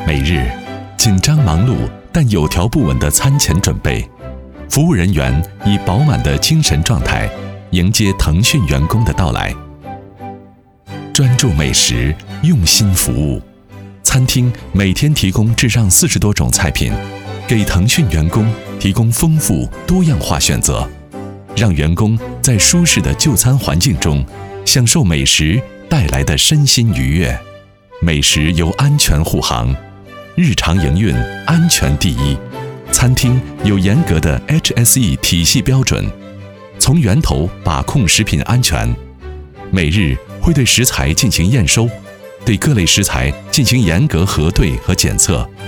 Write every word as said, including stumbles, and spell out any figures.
每日紧张忙碌但有条不紊的餐前准备，服务人员以饱满的精神状态迎接腾讯员工的到来。专注美食，用心服务，餐厅每天提供至上四十多种菜品，给腾讯员工提供丰富多样化选择，让员工在舒适的就餐环境中享受美食带来的身心愉悦。美食由安全护航，日常营运安全第一，餐厅有严格的 H S E 体系标准，从源头把控食品安全，每日会对食材进行验收，对各类食材进行严格核对和检测，